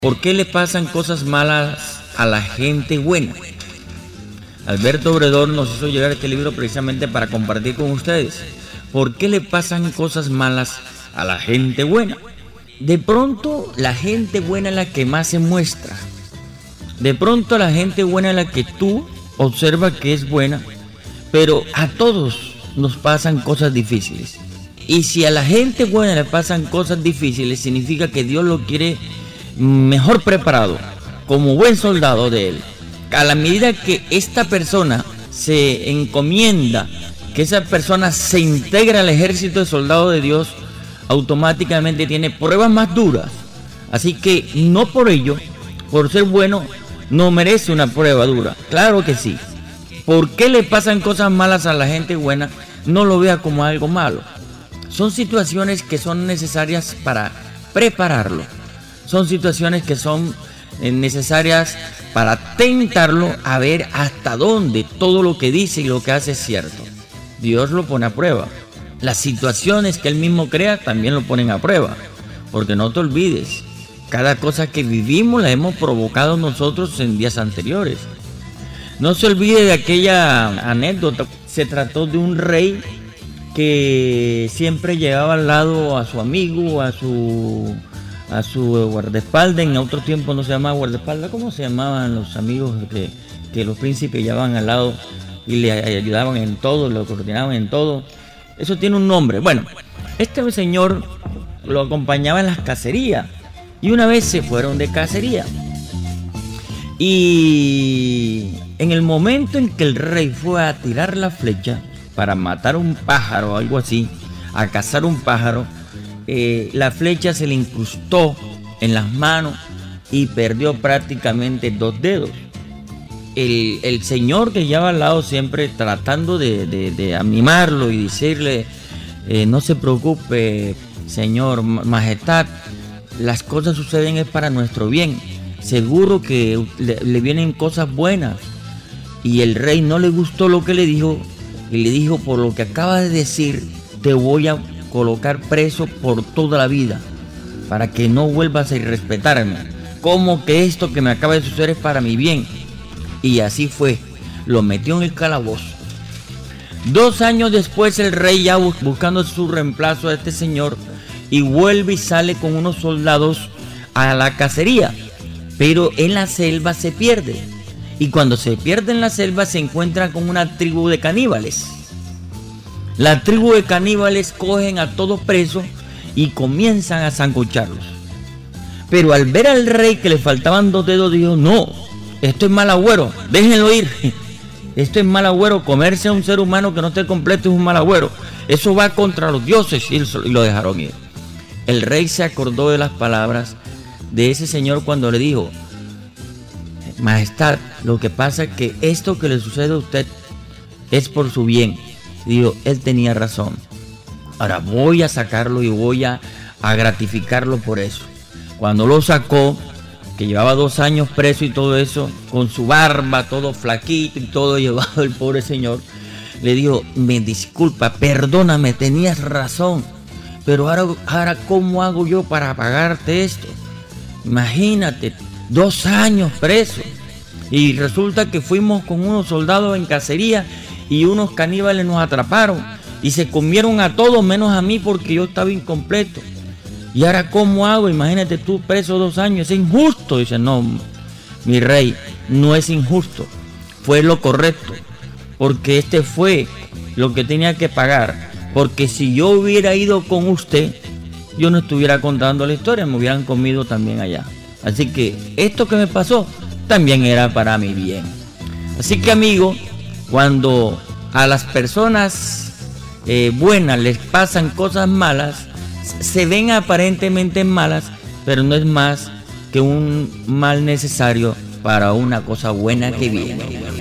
¿Por qué le pasan cosas malas a la gente buena? Alberto Obredor nos hizo llegar este libro precisamente para compartir con ustedes. ¿Por qué le pasan cosas malas a la gente buena? De pronto la gente buena es la que más se muestra. De pronto la gente buena es la que tú observas que es buena, pero a todos nos pasan cosas difíciles. Y si a la gente buena le pasan cosas difíciles, significa que Dios lo quiere mejor preparado, como buen soldado de él. A la medida que esta persona se encomienda, que esa persona se integra al ejército de soldados de Dios, automáticamente tiene pruebas más duras. Así que no por ello, por ser bueno, no merece una prueba dura. Claro que sí. ¿Por qué le pasan cosas malas a la gente buena? No lo vea como algo malo. Son situaciones que son necesarias para prepararlo. Son situaciones que son necesarias para tentarlo a ver hasta dónde todo lo que dice y lo que hace es cierto. Dios lo pone a prueba. Las situaciones que Él mismo crea también lo ponen a prueba. Porque no te olvides, cada cosa que vivimos la hemos provocado nosotros en días anteriores. No se olvide de aquella anécdota. Se trató de un rey que siempre llevaba al lado a su amigo, a su guardaespaldas. En otro tiempo no se llamaba guardaespaldas. ¿Cómo se llamaban los amigos que los príncipes llevaban al lado y le ayudaban en todo, lo coordinaban en todo? Eso tiene un nombre. Bueno, este señor lo acompañaba en las cacerías y una vez se fueron de cacería. Y en el momento en que el rey fue a tirar la flecha para matar un pájaro o algo así, a cazar un pájaro, la flecha se le incrustó en las manos y perdió prácticamente 2 dedos. El señor que lleva al lado, siempre tratando de animarlo y decirle, no se preocupe, señor, majestad, las cosas suceden es para nuestro bien, seguro que le vienen cosas buenas. Y el rey no le gustó lo que le dijo y le dijo, por lo que acaba de decir, te voy a colocar preso por toda la vida para que no vuelvas a irrespetarme. ¿Cómo que esto que me acaba de suceder es para mi bien? Y así fue, lo metió en el calabozo. 2 años después el rey, ya buscando su reemplazo a este señor, y vuelve y sale con unos soldados a la cacería, pero en la selva se pierde. Y cuando se pierde en la selva se encuentra con una tribu de caníbales. La tribu de caníbales cogen a todos presos y comienzan a sancocharlos. Pero al ver al rey que le faltaban 2 dedos, dijo, no, esto es mal agüero, déjenlo ir. Esto es mal agüero, comerse a un ser humano que no esté completo es un mal agüero. Eso va contra los dioses, y lo dejaron ir. El rey se acordó de las palabras de ese señor cuando le dijo, majestad, lo que pasa es que esto que le sucede a usted es por su bien. Digo, él tenía razón. Ahora voy a sacarlo y voy a gratificarlo por eso. Cuando lo sacó, que llevaba 2 años preso y todo eso, con su barba, todo flaquito y todo llevado, el pobre señor, le dijo, me disculpa, perdóname, tenías razón, pero ahora ¿cómo hago yo para pagarte esto? Imagínate, 2 años preso. Y resulta que fuimos con unos soldados en cacería y unos caníbales nos atraparon y se comieron a todos menos a mí porque yo estaba incompleto. Y ahora ¿cómo hago? Imagínate tú preso 2 años, es injusto. Dice, no, mi rey, no es injusto, fue lo correcto, porque este fue lo que tenía que pagar. Porque si yo hubiera ido con usted, yo no estuviera contando la historia, me hubieran comido también allá. Así que esto que me pasó también era para mi bien. Así que, amigo, cuando a las personas buenas les pasan cosas malas, se ven aparentemente malas, pero no es más que un mal necesario para una cosa buena que viene.